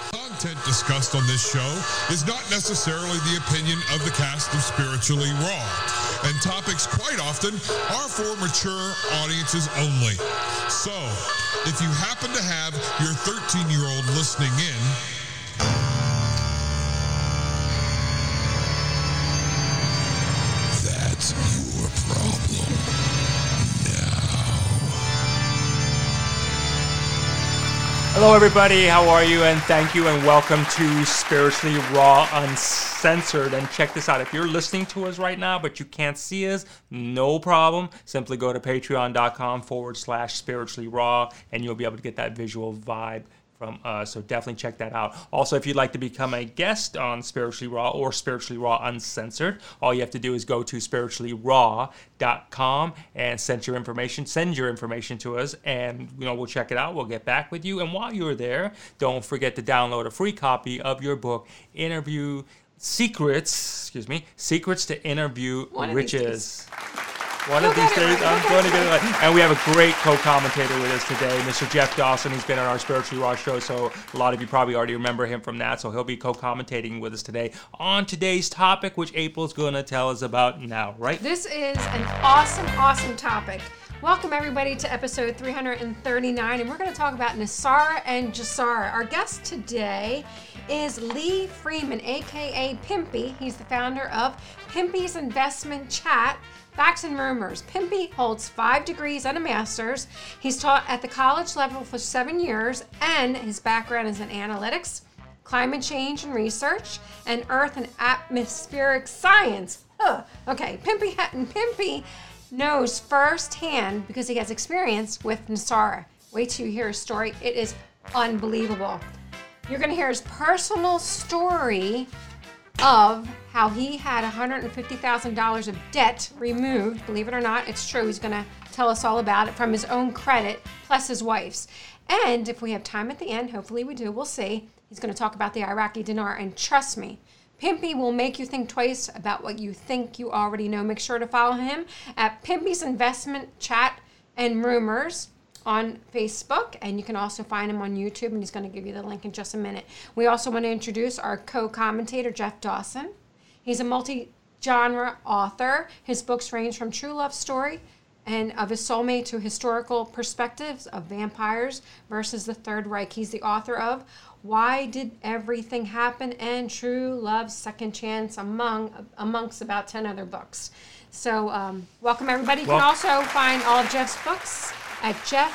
Content discussed on this show is not necessarily the opinion of the cast of Spiritually Raw, and topics quite often are for mature audiences only. So, if you happen to have your 13-year-old listening in, that's your problem now. Hello, everybody. How are you? And thank you, and welcome to Spiritually Raw Uncensored. And check this out. If you're listening to us right now, but you can't see us, no problem. Simply go to patreon.com/spiritually raw, and you'll be able to get that visual vibe from us. So definitely check that out. Also, if you'd like to become a guest on Spiritually Raw or Spiritually Raw Uncensored, all you have to do is go to spirituallyraw.com and send your information to us, and we'll check it out. We'll get back with you. And while you're there, don't forget to download a free copy of your book, Secrets to Interview Riches. One of these days, I'm going to get it right. And we have a great co-commentator with us today, Mr. Jeff Dawson. He's been on our Spiritually Raw show, so a lot of you probably already remember him from that. So he'll be co-commentating with us today on today's topic, which April's going to tell us about now, right? This is an awesome topic. Welcome, everybody, to episode 339, and we're going to talk about NESARA and GESARA. Our guest today is Lee Freeman, a.k.a. Pimpy. He's the founder of Pimpy's Investment Chat, Facts and Rumors. Pimpy holds 5 degrees and a master's. He's taught at the college level for 7 years, and his background is in analytics, climate change and research, and earth and atmospheric science. Okay, Pimpy knows firsthand, because he has experience with NESARA. Wait till you hear his story. It is unbelievable. You're going to hear his personal story of how he had $150,000 of debt removed. Believe it or not, it's true. He's going to tell us all about it from his own credit, plus his wife's. And if we have time at the end, hopefully we do, we'll see, he's going to talk about the Iraqi dinar. And trust me, Pimpy will make you think twice about what you think you already know. Make sure to follow him at Pimpy's Investment Chat and Rumors on Facebook, and you can also find him on YouTube, and he's going to give you the link in just a minute. We also want to introduce our co-commentator, Jeff Dawson. He's a multi-genre author. His books range from true love story and of his soulmate to historical perspectives of vampires versus the Third Reich. He's the author of Why Did Everything Happen and True Love's Second Chance, amongst about 10 other books. So welcome, everybody. You can also find all of Jeff's books at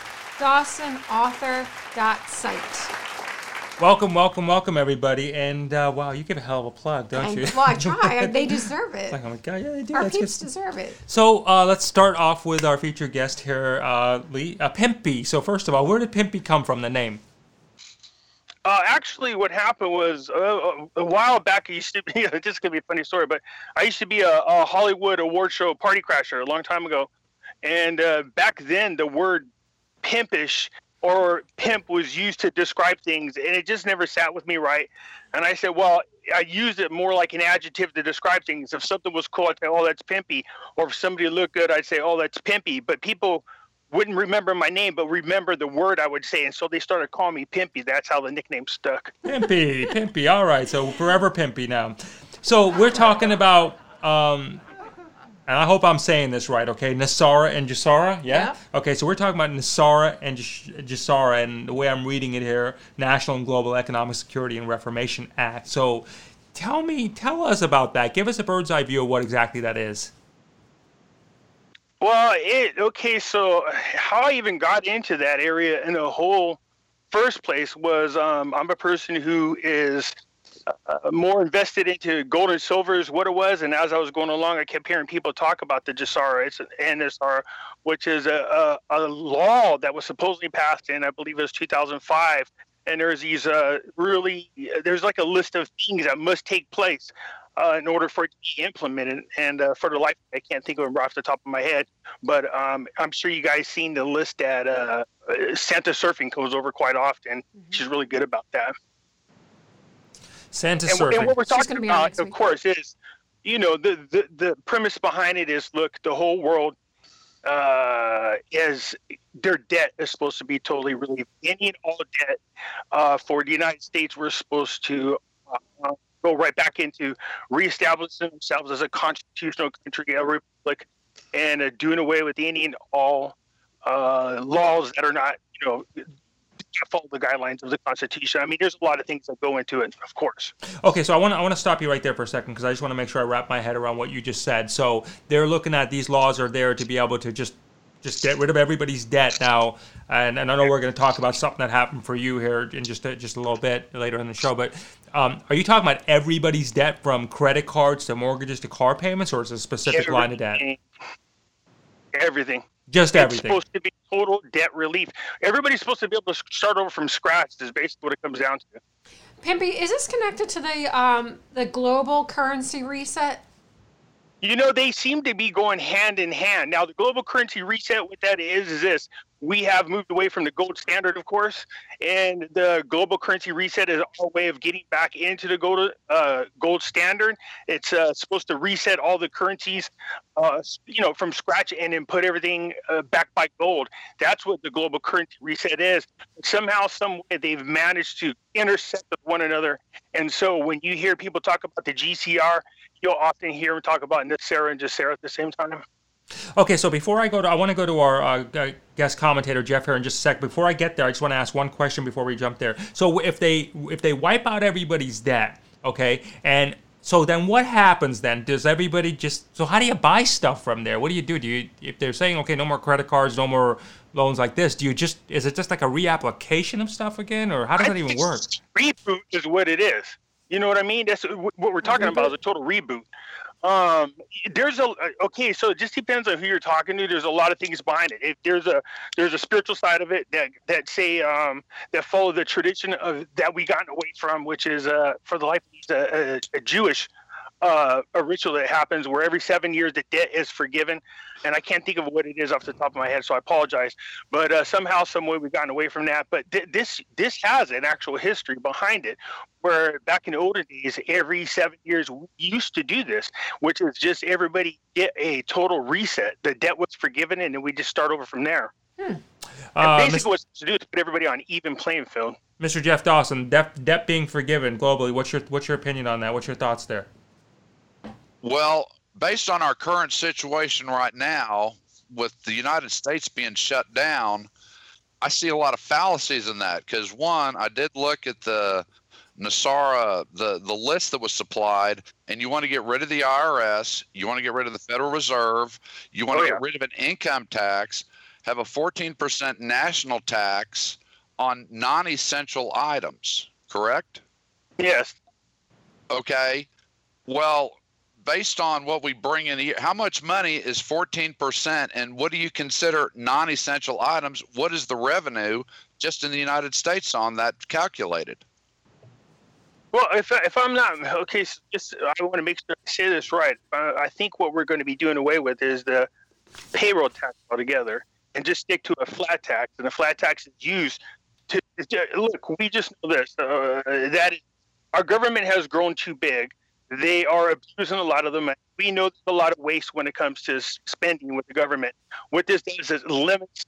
jeffdawsonoauthor.site. Welcome, everybody. And wow, you give a hell of a plug, don't you? Well, I try. They deserve it. Like, oh my God, yeah, they do. Our peeps deserve it. So let's start off with our featured guest here, Lee, Pimpy. So first of all, where did Pimpy come from, the name? Actually, what happened was a while back, I used to be, this is going to be a funny story, but I used to be a Hollywood award show party crasher a long time ago. And back then, the word pimpish or pimp was used to describe things, and it just never sat with me right. And I said, well, I used it more like an adjective to describe things. If something was cool, I'd say, oh, that's pimpy. Or if somebody looked good, I'd say, oh, that's pimpy. But people wouldn't remember my name, but remember the word I would say. And so they started calling me Pimpy. That's how the nickname stuck. Pimpy. All right. So forever Pimpy now. So we're talking about... and I hope I'm saying this right, okay? NESARA and GESARA, yeah? Okay, so we're talking about NESARA and GESARA, and the way I'm reading it here, National and Global Economic Security and Reformation Act. So tell us about that. Give us a bird's eye view of what exactly that is. Well, so how I even got into that area in the whole first place was I'm a person who is more invested into gold and silver is what it was. And as I was going along, I kept hearing people talk about the GESARA and NESARA, which is a law that was supposedly passed in, I believe it was 2005. And there's these there's like a list of things that must take place in order for it to be implemented. And for the life, I can't think of them right off the top of my head. But I'm sure you guys seen the list that Santa Surfing goes over quite often. She's really good about that. Santa Surfing. And what we're talking about, of course, is, the premise behind it is, look, the whole world is their debt is supposed to be totally relieved. Any and all debt for the United States, we're supposed to go right back into reestablishing themselves as a constitutional country, a republic, and doing away with any and all laws that are not, follow the guidelines of the Constitution. I mean, there's a lot of things that go into it, of course. Okay, so I want to stop you right there for a second because I just want to make sure I wrap my head around what you just said. So they're looking at these laws are there to be able to just get rid of everybody's debt now. And I know we're going to talk about something that happened for you here in just a little bit later in the show. But are you talking about everybody's debt from credit cards to mortgages to car payments, or is it a specific line of debt? Everything. Just everything. It's supposed to be total debt relief. Everybody's supposed to be able to start over from scratch is basically what it comes down to. Pimpy, is this connected to the global currency reset? They seem to be going hand in hand. Now, the global currency reset, what that is this. We have moved away from the gold standard, of course, and the global currency reset is our way of getting back into the gold standard. It's supposed to reset all the currencies, from scratch and then put everything back by gold. That's what the global currency reset is. Somehow, some way, they've managed to intersect with one another. And so when you hear people talk about the GCR, you'll often hear them talk about NESARA and GESARA at the same time. Okay, so before I want to go to our guest commentator Jeff here in just a sec. Before I get there, I just want to ask one question before we jump there. So if they wipe out everybody's debt, okay, and so then what happens then? Does everybody so how do you buy stuff from there? What do you do? If they're saying okay, no more credit cards, no more loans like this, is it just like a reapplication of stuff again, or how does that even work? Reboot is what it is. You know what I mean? That's what we're talking about is a total reboot. So it just depends on who you're talking to. There's a lot of things behind it. If there's a spiritual side of it that say that follow the tradition of that we gotten away from, which is for the life of a Jewish a ritual that happens where every 7 years the debt is forgiven, and I can't think of what it is off the top of my head, so I apologize. But somehow, some way, we've gotten away from that. But this has an actual history behind it, where back in the olden days, every 7 years we used to do this, which is just everybody get a total reset. The debt was forgiven, and then we just start over from there. And basically, what it's to do is put everybody on even playing field. Mr. Jeff Dawson, debt being forgiven globally. What's your opinion on that? What's your thoughts there? Well, based on our current situation right now, with the United States being shut down, I see a lot of fallacies in that. Because one, I did look at the NESARA, the list that was supplied, and you want to get rid of the IRS, you want to get rid of the Federal Reserve, you want to get rid of an income tax, have a 14% national tax on non-essential items, correct? Yes. Okay. Well, based on what we bring in, how much money is 14%, and what do you consider non-essential items? What is the revenue just in the United States on that calculated? Well, if I'm not okay, so I want to make sure I say this right. I think what we're going to be doing away with is the payroll tax altogether, and just stick to a flat tax. And the flat tax is used to look. We just know this that our government has grown too big. They are abusing a lot of the money. We know there's a lot of waste when it comes to spending with the government. What this does is limits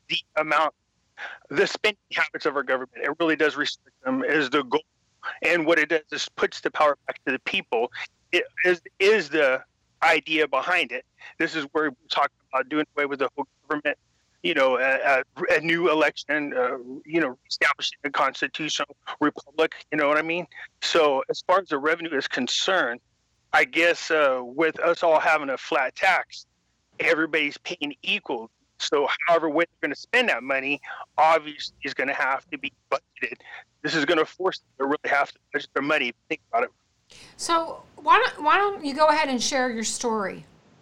the spending habits of our government. It really does restrict them is the goal. And what it does is puts the power back to the people. It is the idea behind it. This is where we're talking about doing away with the whole government, a new election, establishing a constitutional republic, you know what I mean? So as far as the revenue is concerned, I guess with us all having a flat tax, everybody's paying equal. So however way they're going to spend that money, obviously is going to have to be budgeted. This is going to force them to really have to budget their money. Think about it. So why don't you go ahead and share your story?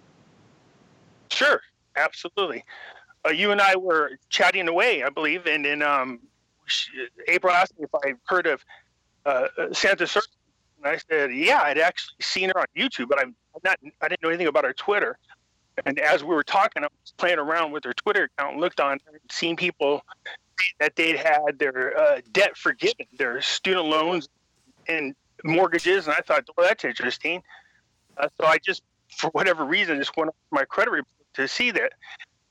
Sure, absolutely. You and I were chatting away, I believe, and then April asked me if I heard of Santa Circle, and I said, yeah, I'd actually seen her on YouTube, but I didn't know anything about her Twitter. And as we were talking, I was playing around with her Twitter account and looked on her and seen people that they'd had their debt forgiven, their student loans and mortgages, and I thought, well, that's interesting. So I just, for whatever reason, just went up my credit report to see that.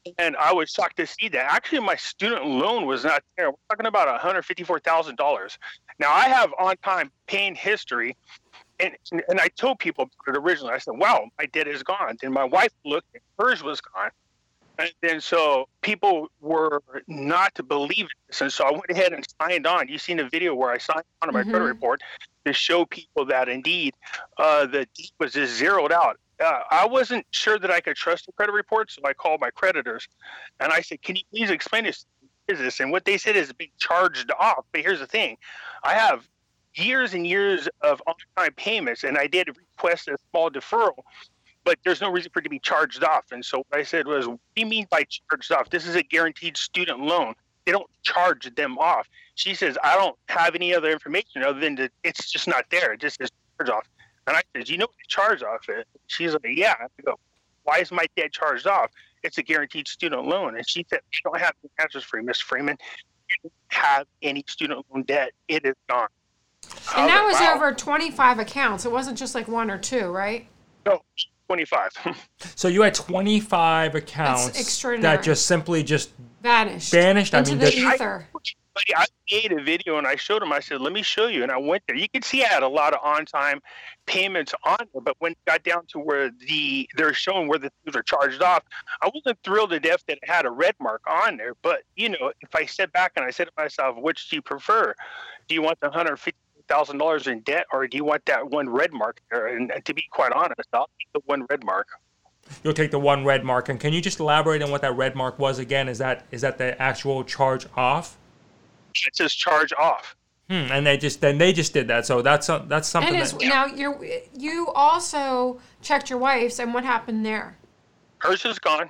And I was shocked to see that. Actually, my student loan was not there. We're talking about $154,000. Now, I have on-time paying history, and I told people about it originally. I said, wow, my debt is gone. Then my wife looked, and hers was gone. And then so people were not to believe this. And so I went ahead and signed on. You've seen the video where I signed on to my credit report to show people that indeed the debt was just zeroed out. I wasn't sure that I could trust the credit report, so I called my creditors. And I said, can you please explain this? What is this? And what they said is being charged off. But here's the thing. I have years and years of on-time payments, and I did request a small deferral, but there's no reason for it to be charged off. And so what I said was, what do you mean by charged off? This is a guaranteed student loan. They don't charge them off. She says, I don't have any other information other than that it's just not there. It just says charged off. And I said, you know what the charge off is? She's like, yeah. I go, why is my debt charged off? It's a guaranteed student loan. And she said, you don't have any answers for you, Ms. Freeman. You don't have any student loan debt. It is gone. And that was over 25 accounts. It wasn't just like one or two, right? No, 25. So you had 25 accounts that just simply vanished into the ether. I made a video and I showed him. I said, let me show you. And I went there. You can see I had a lot of on-time payments on there. But when it got down to where they're showing where the things are charged off, I wasn't thrilled to death that it had a red mark on there. But, you know, if I step back and I said to myself, which do you prefer? Do you want the $150,000 in debt, or do you want that one red mark there? And to be quite honest, I'll take the one red mark. You'll take the one red mark. And can you just elaborate on what that red mark was again? Is that the actual charge off? It says charge off. And they just did that. So that's something. And now you also checked your wife's, and what happened there? Hers is gone.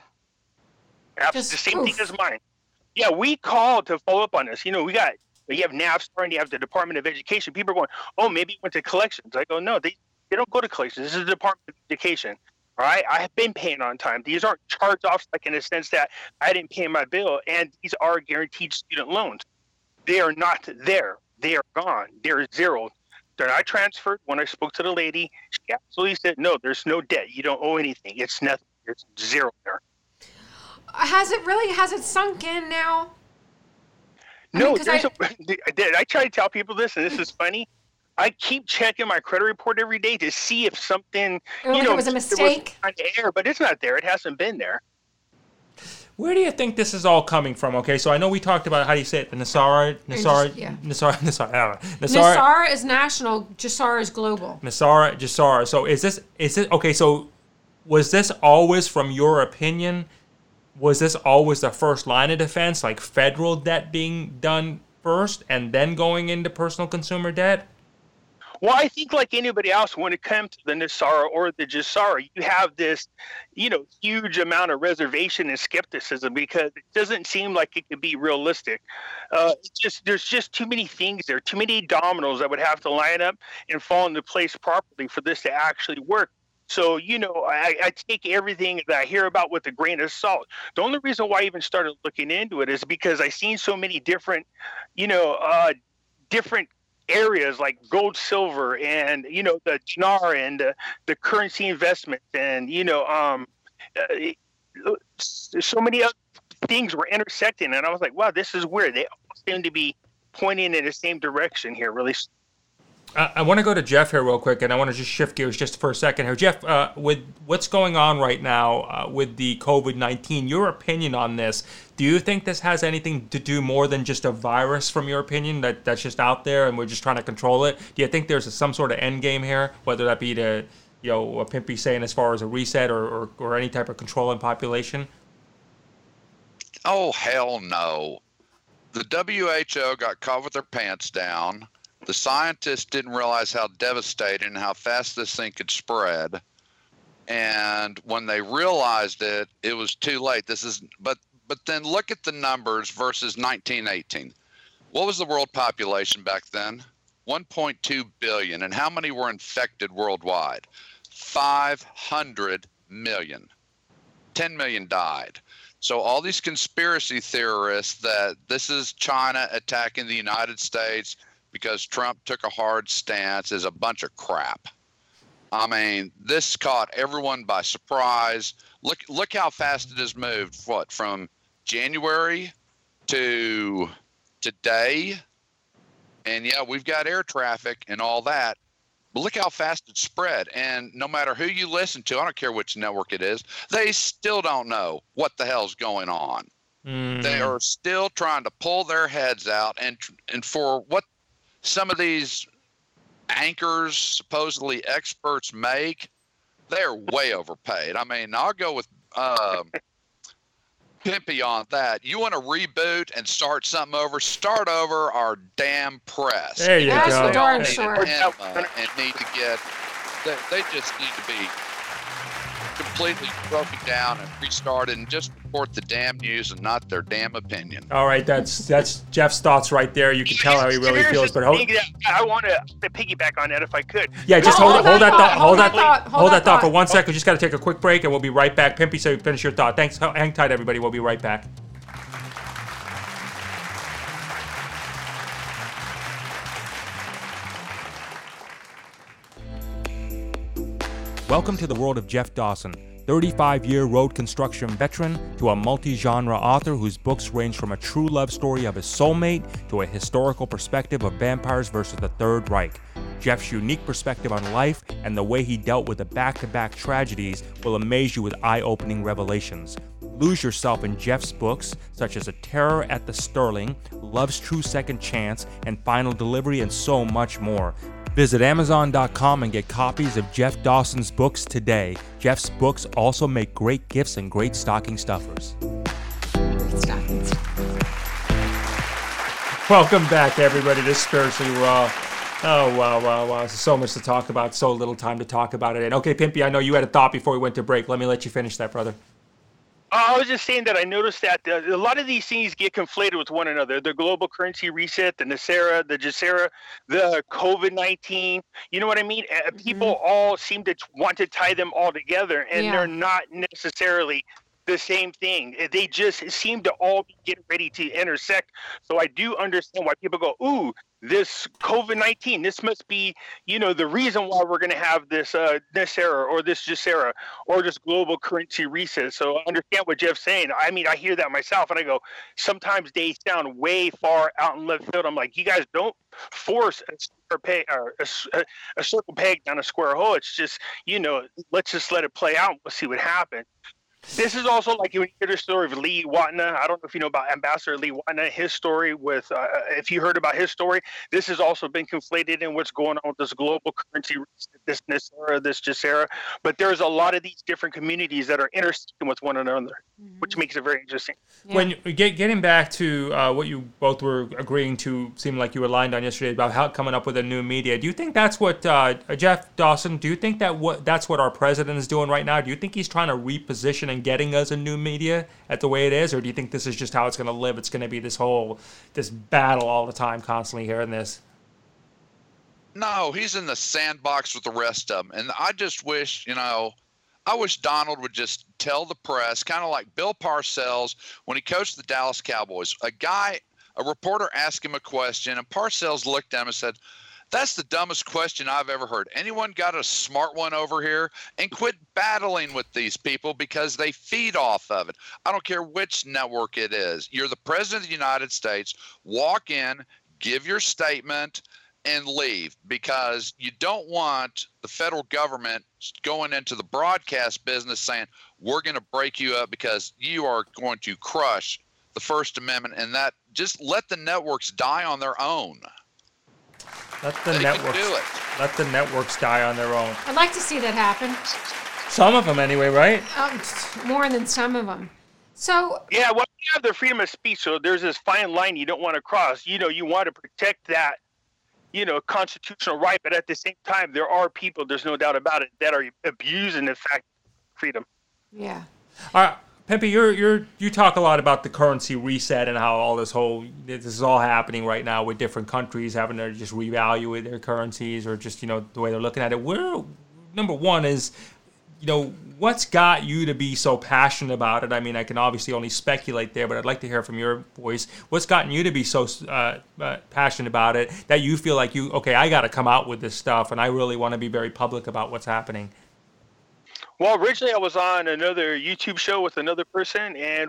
The same thing as mine. Yeah, we called to follow up on this. You know, you have NAVSTAR and you have the Department of Education. People are going, oh, maybe it went to collections. I go, no, they don't go to collections. This is the Department of Education. All right, I have been paying on time. These aren't charge-offs, like in the sense that I didn't pay my bill, and these are guaranteed student loans. They are not there. They are gone. They're zeroed. They're not transferred. When I spoke to the lady, she absolutely said, no, there's no debt. You don't owe anything. It's nothing. It's zero there. Has it sunk in now? No, I try to tell people this, and this is funny. I keep checking my credit report every day to see if something, it was a mistake on the air, but it's not there. It hasn't been there. Where do you think this is all coming from? Okay, so I know we talked about, how do you say it? NESARA is national, GESARA is global. GESARA. So is this okay? So was this always, from your opinion, was this always the first line of defense, like federal debt being done first and then going into personal consumer debt? Well, I think like anybody else, when it comes to the NESARA or the GESARA, you have this, huge amount of reservation and skepticism because it doesn't seem like it could be realistic. There's just too many things there, too many dominoes that would have to line up and fall into place properly for this to actually work. So, I take everything that I hear about with a grain of salt. The only reason why I even started looking into it is because I've seen so many different, different areas like gold, silver, and the dinar and the currency investments, and so many other things were intersecting, and I was like, wow, this is weird. They all seem to be pointing in the same direction here, really. I want to go to Jeff here real quick, and I want to just shift gears just for a second here. Jeff, with what's going on right now with the COVID-19, your opinion on this, do you think this has anything to do more than just a virus, from your opinion, that's just out there and we're just trying to control it? Do you think there's some sort of end game here, whether that be to, what Pimpy's saying as far as a reset or any type of control in population? Oh, hell no. The WHO got caught with their pants down. The scientists didn't realize how devastating and how fast this thing could spread. And when they realized it, it was too late. But then look at the numbers versus 1918. What was the world population back then? 1.2 billion. And how many were infected worldwide? 500 million. 10 million died. So all these conspiracy theorists that this is China attacking the United States because Trump took a hard stance is a bunch of crap. I mean, this caught everyone by surprise. Look how fast it has moved. What, from January to today? And yeah, we've got air traffic and all that. But look how fast it spread. And no matter who you listen to, I don't care which network it is, they still don't know what the hell's going on. They are still trying to pull their heads out. And for what some of these anchors, supposedly experts, make, they're way overpaid. I mean, I'll go with Pimpy on that. You want to reboot and start something over? Start over our damn press. There you That's go. for darn Need sure. and need to get. They just need to be completely broken down and restarted and just report the damn news and not their damn opinion. All right, that's Jeff's thoughts right there. You can tell how he really feels. But I want to piggyback on that if I could. yeah, just Hold hold that that thought for thought. 1 second. We just got to take a quick break, and we'll be right back. Pimpy, so you finish your thought. Thanks. Hang tight, everybody. We'll be right back. Welcome to the world of Jeff Dawson, 35-year road construction veteran to a multi-genre author whose books range from a true love story of his soulmate to a historical perspective of vampires versus the Third Reich. Jeff's unique perspective on life and the way he dealt with the back-to-back tragedies will amaze you with eye-opening revelations. Lose yourself in Jeff's books, such as A Terror at the Sterling, Love's True Second Chance, and Final Delivery, and so much more. Visit Amazon.com and get copies of Jeff Dawson's books today. Jeff's books also make great gifts and great stocking stuffers. Welcome back, everybody, to Spiritually Raw. Oh, wow. There's so much to talk about, so little time to talk about it. And okay, Pimpy, I know you had a thought before we went to break. Let me let you finish that, brother. I was just saying that I noticed that a lot of these things get conflated with one another. The global currency reset, the NESARA, the GESARA, the COVID-19. You know what I mean? People all seem to want to tie them all together, and they're not necessarily the same thing. They just seem to all be getting ready to intersect. So I do understand why people go, ooh, this COVID-19, this must be, the reason why we're going to have this NESARA or this GESARA or this global currency reset. So I understand what Jeff's saying. I mean, I hear that myself, and I go, sometimes they sound way far out in left field. I'm like, you guys don't force a circle peg down a square hole. It's just, let's just let it play out. We'll see what happens. This is also like when you hear the story of Lee Watna. I don't know if you know about Ambassador Lee Watna, his story with, if you heard about his story, this has also been conflated in what's going on with this global currency, this NESARA, this GESARA. But there's a lot of these different communities that are intersecting with one another, which makes it very interesting. Yeah. When getting back to what you both were agreeing to, seemed like you aligned on yesterday about how coming up with a new media. Do you think that's what Jeff Dawson? Do you think that's what our president is doing right now? Do you think he's trying to reposition and getting us a new media at the way it is, or do you think this is just how it's going to live? It's going to be this battle all the time, constantly hearing this. No, he's in the sandbox with the rest of them, and I just wish, I wish Donald would just tell the press, kind of like Bill Parcells when he coached the Dallas Cowboys. A reporter asked him a question, and Parcells looked at him and said, "That's the dumbest question I've ever heard. Anyone got a smart one over here?" And quit battling with these people because they feed off of it. I don't care which network it is. You're the president of the United States. Walk in, give your statement, and leave, because you don't want the federal government going into the broadcast business saying, we're going to break you up because you are going to crush the First Amendment, and that just let the networks die on their own. Let the networks die on their own. I'd like to see that happen. Some of them anyway, right? More than some of them. So yeah, well, you have the freedom of speech, so there's this fine line you don't want to cross. You want to protect that, constitutional right, but at the same time, there are people, there's no doubt about it, that are abusing the fact of freedom. Yeah. All right. Pepe, you talk a lot about the currency reset and how all this is all happening right now with different countries having to just reevaluate their currencies or just the way they're looking at it. Number one is what's got you to be so passionate about it? I mean, I can obviously only speculate there, but I'd like to hear from your voice. What's gotten you to be so passionate about it that you feel like I got to come out with this stuff, and I really want to be very public about what's happening? Well, originally I was on another YouTube show with another person, and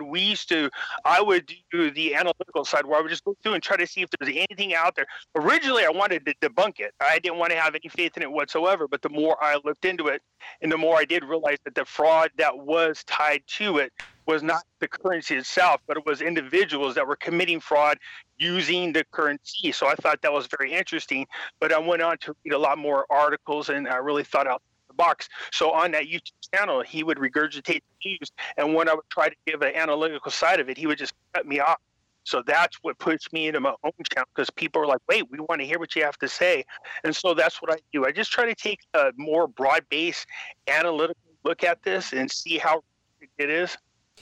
I would do the analytical side where I would just go through and try to see if there was anything out there. Originally, I wanted to debunk it. I didn't want to have any faith in it whatsoever, but the more I looked into it and the more I did realize that the fraud that was tied to it was not the currency itself, but it was individuals that were committing fraud using the currency. So I thought that was very interesting, but I went on to read a lot more articles, and I really thought out box. So on that YouTube channel, he would regurgitate the news, and when I would try to give an analytical side of it, he would just cut me off. So that's what pushed me into my own channel, because people are like, wait, we want to hear what you have to say. And so that's what I do. I just try to take a more broad-based analytical look at this and see how it is.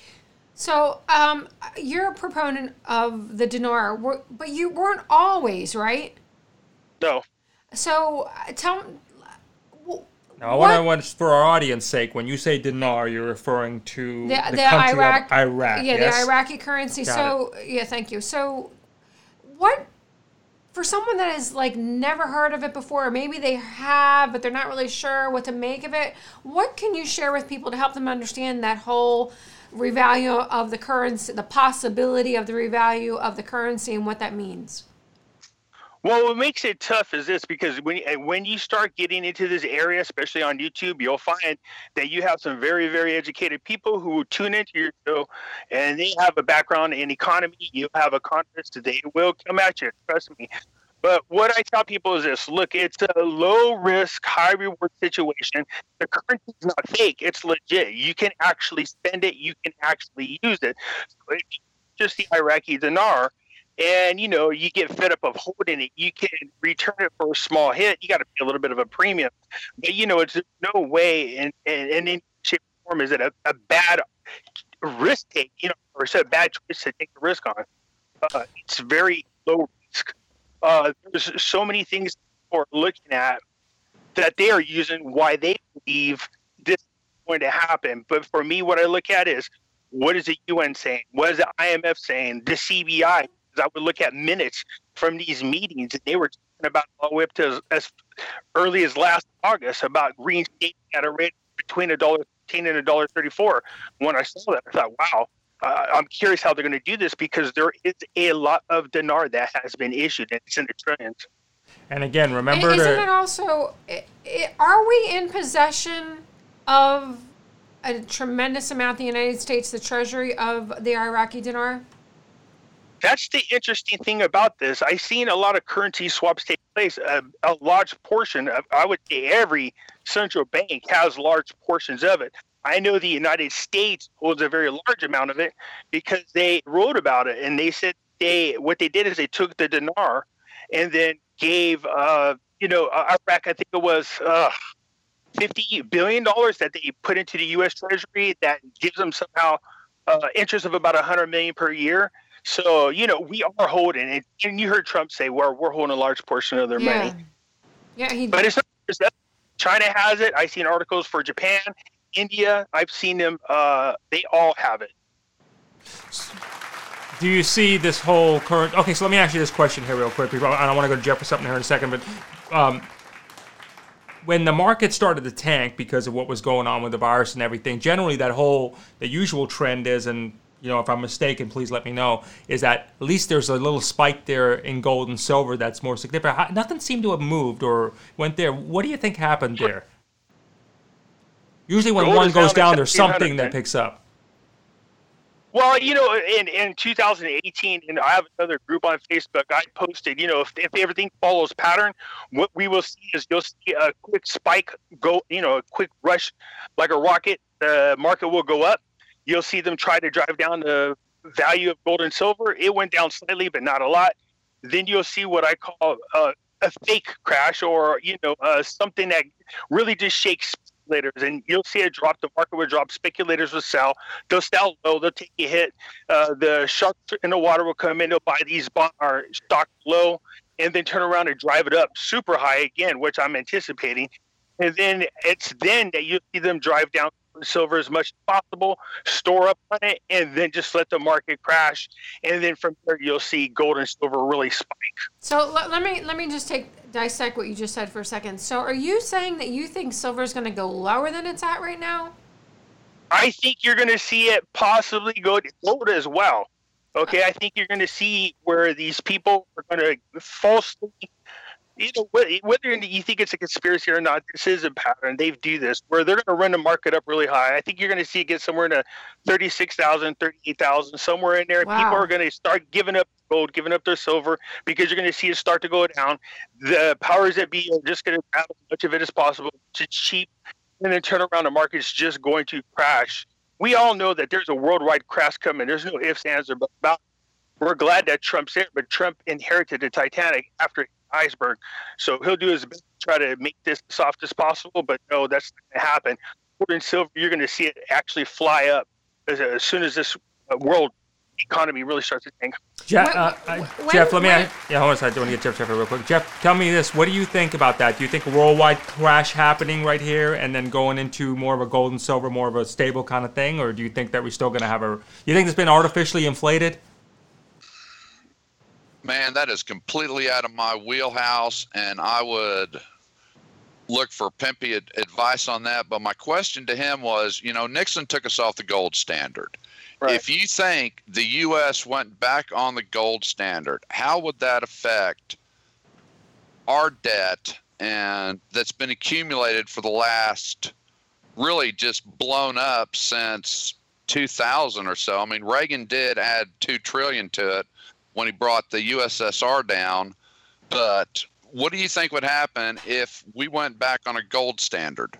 So you're a proponent of the dinar, but you weren't always, right? No. So tell me. Now, I want to, for our audience sake, when you say dinar, you're referring to the country of Iraq. Yeah, yes? The Iraqi currency. Thank you. So what, for someone that has never heard of it before, or maybe they have, but they're not really sure what to make of it, what can you share with people to help them understand that whole revalue of the currency, the possibility of the revalue of the currency, and what that means? Well, what makes it tough is this, because when you start getting into this area, especially on YouTube, you'll find that you have some very, very educated people who tune into your show, and they have a background in economy. You have economists, they will come at you, trust me. But what I tell people is this: look, it's a low-risk, high-reward situation. The currency is not fake; it's legit. You can actually spend it. You can actually use it. So if you just the Iraqi dinar, and you get fed up of holding it, you can return it for a small hit. You got to pay a little bit of a premium, but it's no way in any shape or form is it a bad risk take, or is it a bad choice to take the risk on. It's very low risk. There's so many things people are looking at that they are using why they believe this is going to happen. But for me, what I look at is, what is the UN saying? What is the IMF saying? The CBI? I would look at minutes from these meetings, and they were talking about all the way up to as early as last August about reinstating at a rate between $1.15 and $1.34. When I saw that, I thought, wow, I'm curious how they're going to do this, because there is a lot of dinar that has been issued, and it's in the trillions. And again, remember Isn't it also, are we in possession of a tremendous amount, the United States, the Treasury, of the Iraqi dinar? That's the interesting thing about this. I've seen a lot of currency swaps take place. A large portion of, I would say, every central bank has large portions of it. I know the United States holds a very large amount of it, because they wrote about it, and they said what they did is they took the dinar and then gave Iraq, I think it was $50 billion that they put into the U.S. Treasury that gives them somehow interest of about $100 million per year. So, we are holding it. And you heard Trump say we're holding a large portion of their money. Yeah, but it's not just that. China has it. I've seen articles for Japan, India. I've seen them. They all have it. Do you see this whole current... Okay, so let me ask you this question here real quick. I don't want to go to Jeff for something here in a second, but when the market started to tank because of what was going on with the virus and everything, generally the usual trend is, and if I'm mistaken, please let me know, is that at least there's a little spike there in gold and silver that's more significant. Nothing seemed to have moved or went there. What do you think happened there? Usually when gold one goes down, at there's something that picks up. Well, in 2018, and I have another group on Facebook, I posted, if everything follows pattern, what we will see is you'll see a quick spike a quick rush like a rocket. The market will go up. You'll see them try to drive down the value of gold and silver. It went down slightly, but not a lot. Then you'll see what I call a fake crash, or something that really just shakes speculators, and you'll see it drop. The market will drop. Speculators will sell. They'll sell low. They'll take a hit. The sharks in the water will come in. They'll buy these stocks low, and then turn around and drive it up super high again, which I'm anticipating. And then it's then that you see them drive down silver as much as possible, store up on it, and then just let the market crash. And then from there, you'll see gold and silver really spike. So let me just dissect what you just said for a second. So are you saying that you think silver is going to go lower than it's at right now? I think you're going to see it possibly go to gold as well. Okay, I think you're going to see where these people are going to falsely, whether you think it's a conspiracy or not, this is a pattern. They do this where they're going to run the market up really high. I think you're going to see it get somewhere in the 36,000, 38,000, somewhere in there. Wow. People are going to start giving up gold, giving up their silver, because you're going to see it start to go down. The powers that be are just going to grab as much of it as possible. It's cheap. And then turn around, the market's just going to crash. We all know that there's a worldwide crash coming. There's no ifs, ands, or buts about it. We're glad that Trump's there, but Trump inherited the Titanic after the iceberg. So he'll do his best to try to make this as soft as possible, but no, that's not going to happen. Gold and silver, you're going to see it actually fly up as soon as this world economy really starts to tank. Jeff, hold on a second. I want to get Jeff real quick. Jeff, tell me this. What do you think about that? Do you think a worldwide crash happening right here and then going into more of a gold and silver, more of a stable kind of thing? Or do you think that we're still going to have you think it's been artificially inflated? Man, that is completely out of my wheelhouse, and I would look for pimpy advice on that. But my question to him was, Nixon took us off the gold standard. Right. If you think the U.S. went back on the gold standard, how would that affect our debt and that's been accumulated for the last, really just blown up since 2000 or so? I mean, Reagan did add $2 trillion to it when he brought the USSR down. But what do you think would happen if we went back on a gold standard?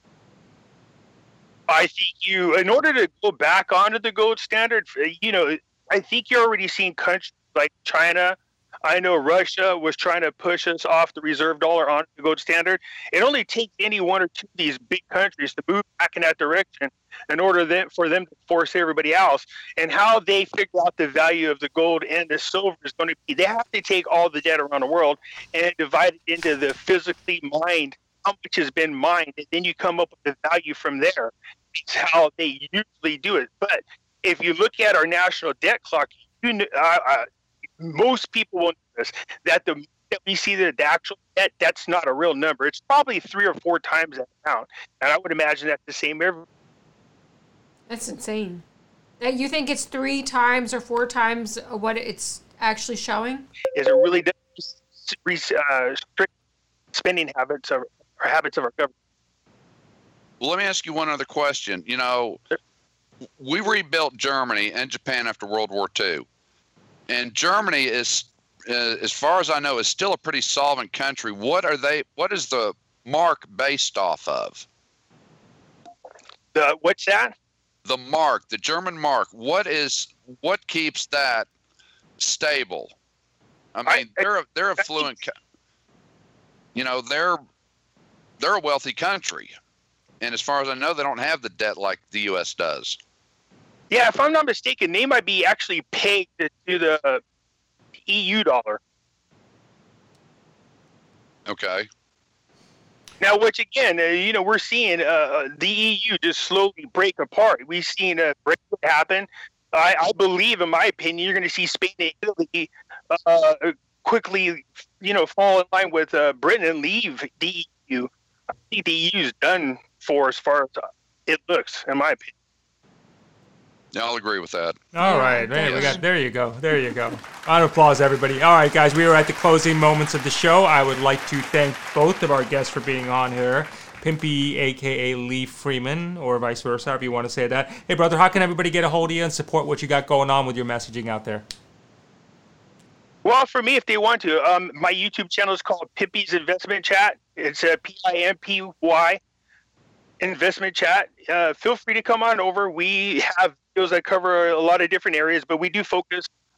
I think in order to go back onto the gold standard, I think you're already seeing countries like China. I know Russia was trying to push us off the reserve dollar onto the gold standard. It only takes any one or two of these big countries to move back in that direction in order for them to force everybody else. And how they figure out the value of the gold and the silver is going to be, they have to take all the debt around the world and divide it into the physically mined, how much has been mined, and then you come up with the value from there. It's how they usually do it. But if you look at our national debt clock, most people will notice that that we see the actual debt, that's not a real number. It's probably 3 or 4 times that amount. And I would imagine that's the same every. That's insane. You think it's 3 times or 4 times what it's actually showing? Is it really does strict spending habits of our government? Well, let me ask you one other question. We rebuilt Germany and Japan after World War II. And Germany is, as far as I know, is still a pretty solvent country. What is the mark based off of? What's that? The mark, the German mark. What keeps that stable? I mean, they're affluent. They're a wealthy country. And as far as I know, they don't have the debt like the U.S. does. Yeah, if I'm not mistaken, they might be actually pegged to the EU dollar. Okay. Now, which again, we're seeing the EU just slowly break apart. We've seen a break happen. I believe, in my opinion, you're going to see Spain and Italy quickly, fall in line with Britain and leave the EU. I think the EU is done for as far as it looks, in my opinion. Yeah, I'll agree with that. All right. Hey, there you go. Round of applause, everybody. All right, guys, we are at the closing moments of the show. I would like to thank both of our guests for being on here. Pimpy, a.k.a. Lee Freeman, or vice versa, however you want to say that. Hey, brother, how can everybody get a hold of you and support what you got going on with your messaging out there? Well, for me, if they want to, my YouTube channel is called Pimpy's Investment Chat. It's a PIMPY Investment Chat. Feel free to come on over. We have videos that cover a lot of different areas, but we do focus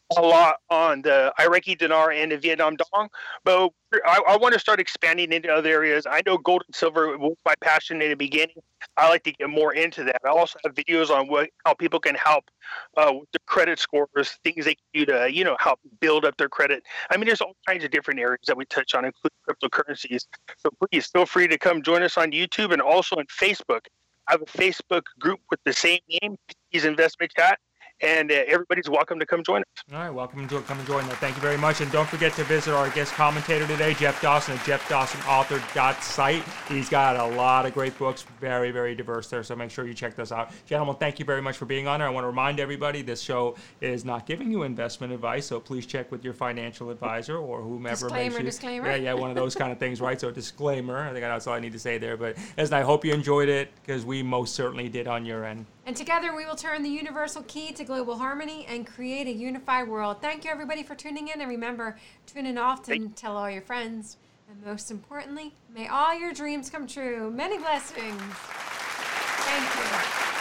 a lot on the Iraqi dinar and the Vietnam dong, but I want to start expanding into other areas. I know gold and silver was my passion in the beginning. I like to get more into that. I also have videos on how people can help with their credit scores, things they can do to, help build up their credit. I mean, there's all kinds of different areas that we touch on, including cryptocurrencies. So please feel free to come join us on YouTube and also on Facebook. I have a Facebook group with the same name, P's Investment Chat. And everybody's welcome to come join us. All right, welcome to come and join us. Thank you very much. And don't forget to visit our guest commentator today, Jeff Dawson at jeffdawsonauthor.site. He's got a lot of great books, very, very diverse there, so make sure you check those out. Gentlemen, thank you very much for being on here. I want to remind everybody this show is not giving you investment advice, so please check with your financial advisor or whomever makes you. Disclaimer. Yeah, one of those kind of things, right? So disclaimer. I think that's all I need to say there. But I hope you enjoyed it, because we most certainly did on your end. And together we will turn the universal key to global harmony and create a unified world. Thank you, everybody, for tuning in. And remember, tune in often, tell all your friends. And most importantly, may all your dreams come true. Many blessings. Thank you.